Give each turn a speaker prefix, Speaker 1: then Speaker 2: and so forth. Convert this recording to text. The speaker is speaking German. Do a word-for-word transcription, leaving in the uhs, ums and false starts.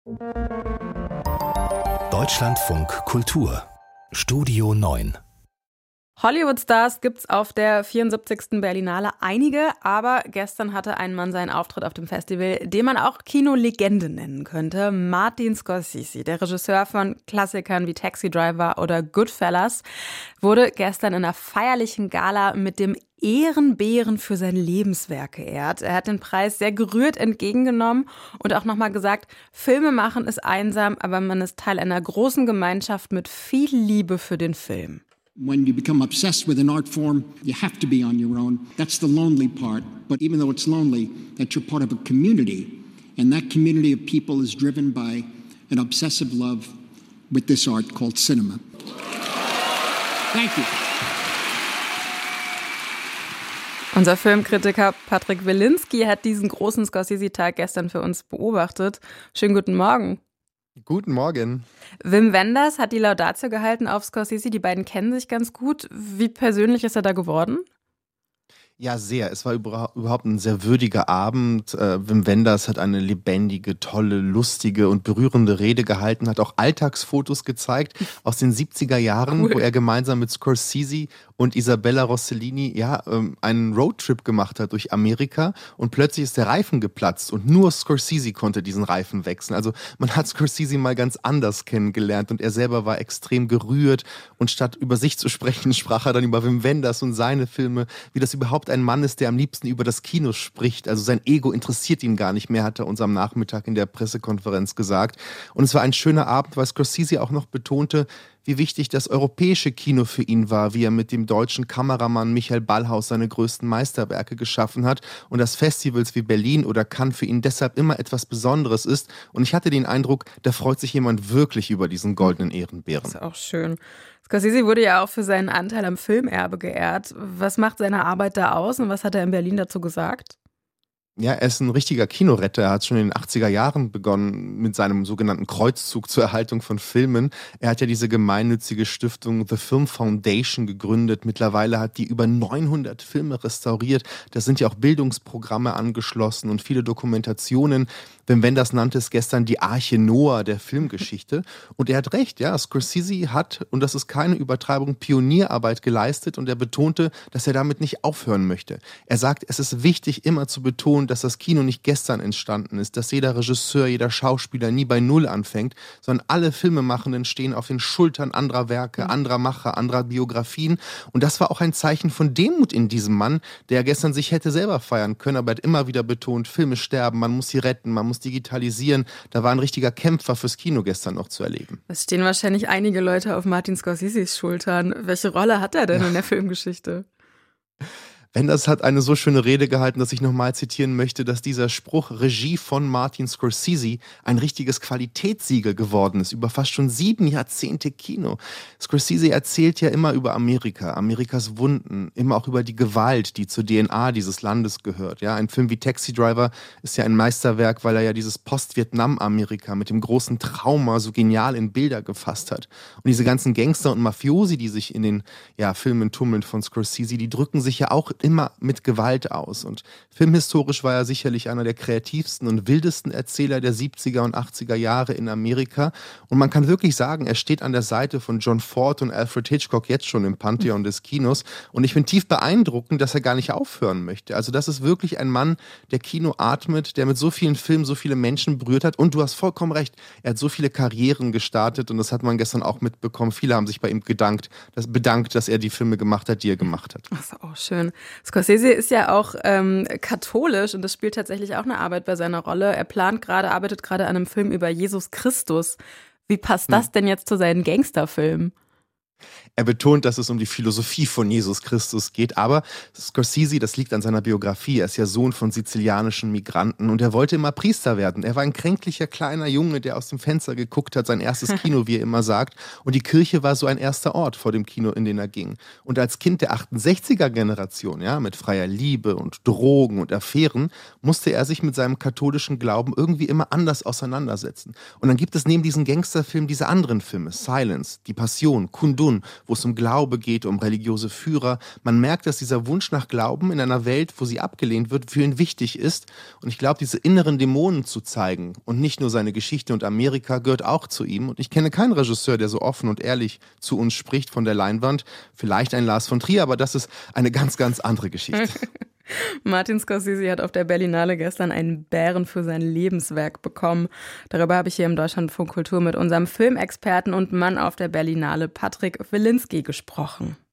Speaker 1: Deutschlandfunk Kultur Studio neun.
Speaker 2: Hollywood-Stars gibt's auf der vierundsiebzigsten Berlinale einige, aber gestern hatte ein Mann seinen Auftritt auf dem Festival, den man auch Kinolegende nennen könnte. Martin Scorsese, der Regisseur von Klassikern wie Taxi Driver oder Goodfellas, wurde gestern in einer feierlichen Gala mit dem Ehrenbären für sein Lebenswerk geehrt. Er hat den Preis sehr gerührt entgegengenommen und auch nochmal gesagt, Filme machen ist einsam, aber man ist Teil einer großen Gemeinschaft mit viel Liebe für den Film.
Speaker 3: When you become obsessed with an art form, you have to be on your own. That's the lonely part. But even though it's lonely, that you're part of a community. And that community of people is driven by an obsessive love with this art called cinema. Thank you.
Speaker 2: Unser Filmkritiker Patrick Wilinski hat diesen großen Scorsese-Tag gestern für uns beobachtet. Schönen guten Morgen.
Speaker 4: Guten Morgen.
Speaker 2: Wim Wenders hat die Laudatio gehalten auf Scorsese. Die beiden kennen sich ganz gut. Wie persönlich ist er da geworden?
Speaker 4: Ja, sehr. Es war überhaupt ein sehr würdiger Abend. Äh, Wim Wenders hat eine lebendige, tolle, lustige und berührende Rede gehalten, hat auch Alltagsfotos gezeigt aus den siebziger Jahren, cool. Wo er gemeinsam mit Scorsese und Isabella Rossellini ja, ähm, einen Roadtrip gemacht hat durch Amerika und plötzlich ist der Reifen geplatzt und nur Scorsese konnte diesen Reifen wechseln. Also man hat Scorsese mal ganz anders kennengelernt und er selber war extrem gerührt und statt über sich zu sprechen, sprach er dann über Wim Wenders und seine Filme, wie das überhaupt ein Mann ist, der am liebsten über das Kino spricht. Also sein Ego interessiert ihn gar nicht mehr, hat er uns am Nachmittag in der Pressekonferenz gesagt. Und es war ein schöner Abend, weil Scorsese auch noch betonte, wie wichtig das europäische Kino für ihn war, wie er mit dem deutschen Kameramann Michael Ballhaus seine größten Meisterwerke geschaffen hat und dass Festivals wie Berlin oder Cannes für ihn deshalb immer etwas Besonderes ist. Und ich hatte den Eindruck, da freut sich jemand wirklich über diesen goldenen Ehrenbären.
Speaker 2: Das ist auch schön. Scorsese wurde ja auch für seinen Anteil am Filmerbe geehrt. Was macht seine Arbeit da aus und was hat er in Berlin dazu gesagt?
Speaker 4: Ja, er ist ein richtiger Kinoretter. Er hat schon in den achtziger Jahren begonnen mit seinem sogenannten Kreuzzug zur Erhaltung von Filmen. Er hat ja diese gemeinnützige Stiftung The Film Foundation gegründet. Mittlerweile hat die über neunhundert Filme restauriert. Da sind ja auch Bildungsprogramme angeschlossen und viele Dokumentationen. Wim Wenders nannte es gestern die Arche Noah der Filmgeschichte. Und er hat recht, ja, Scorsese hat, und das ist keine Übertreibung, Pionierarbeit geleistet und er betonte, dass er damit nicht aufhören möchte. Er sagt, es ist wichtig, immer zu betonen, dass das Kino nicht gestern entstanden ist, dass jeder Regisseur, jeder Schauspieler nie bei Null anfängt, sondern alle Filmemachenden stehen auf den Schultern anderer Werke, anderer Macher, anderer Biografien. Und das war auch ein Zeichen von Demut in diesem Mann, der gestern sich hätte selber feiern können, aber er hat immer wieder betont, Filme sterben, man muss sie retten, man muss digitalisieren. Da war ein richtiger Kämpfer fürs Kino gestern noch zu erleben.
Speaker 2: Es stehen wahrscheinlich einige Leute auf Martin Scorseses Schultern. Welche Rolle hat er denn in der Filmgeschichte?
Speaker 4: Wenders hat eine so schöne Rede gehalten, dass ich nochmal zitieren möchte, dass dieser Spruch Regie von Martin Scorsese ein richtiges Qualitätssiegel geworden ist, über fast schon sieben Jahrzehnte Kino. Scorsese erzählt ja immer über Amerika, Amerikas Wunden, immer auch über die Gewalt, die zur D N A dieses Landes gehört. Ja, ein Film wie Taxi Driver ist ja ein Meisterwerk, weil er ja dieses Post-Vietnam-Amerika mit dem großen Trauma so genial in Bilder gefasst hat. Und diese ganzen Gangster und Mafiosi, die sich in den ja, Filmen tummeln von Scorsese, die drücken sich ja auch immer mit Gewalt aus. Und filmhistorisch war er sicherlich einer der kreativsten und wildesten Erzähler der siebziger und achtziger Jahre in Amerika. Und man kann wirklich sagen, er steht an der Seite von John Ford und Alfred Hitchcock jetzt schon im Pantheon des Kinos. Und ich finde tief beeindruckend, dass er gar nicht aufhören möchte. Also das ist wirklich ein Mann, der Kino atmet, der mit so vielen Filmen so viele Menschen berührt hat. Und du hast vollkommen recht, er hat so viele Karrieren gestartet und das hat man gestern auch mitbekommen. Viele haben sich bei ihm gedankt, das bedankt, dass er die Filme gemacht hat, die er gemacht hat.
Speaker 2: Das ist auch schön. Scorsese ist ja auch ähm, katholisch und das spielt tatsächlich auch eine Arbeit bei seiner Rolle. Er plant gerade, arbeitet gerade an einem Film über Jesus Christus. Wie passt das denn jetzt zu seinen Gangsterfilmen?
Speaker 4: Er betont, dass es um die Philosophie von Jesus Christus geht, aber Scorsese, das liegt an seiner Biografie, er ist ja Sohn von sizilianischen Migranten und er wollte immer Priester werden. Er war ein kränklicher kleiner Junge, der aus dem Fenster geguckt hat, sein erstes Kino, wie er immer sagt, und die Kirche war so ein erster Ort vor dem Kino, in den er ging. Und als Kind der achtundsechziger-Generation, ja, mit freier Liebe und Drogen und Affären, musste er sich mit seinem katholischen Glauben irgendwie immer anders auseinandersetzen. Und dann gibt es neben diesen Gangsterfilmen diese anderen Filme, Silence, Die Passion, Kundun, Religion, wo es um Glaube geht, um religiöse Führer. Man merkt, dass dieser Wunsch nach Glauben in einer Welt, wo sie abgelehnt wird, für ihn wichtig ist. Und ich glaube, diese inneren Dämonen zu zeigen und nicht nur seine Geschichte und Amerika gehört auch zu ihm. Und ich kenne keinen Regisseur, der so offen und ehrlich zu uns spricht von der Leinwand. Vielleicht ein Lars von Trier, aber das ist eine ganz, ganz andere Geschichte.
Speaker 2: Martin Scorsese hat auf der Berlinale gestern einen Bären für sein Lebenswerk bekommen. Darüber habe ich hier im Deutschlandfunk Kultur mit unserem Filmexperten und Mann auf der Berlinale Patrick Wilinski gesprochen.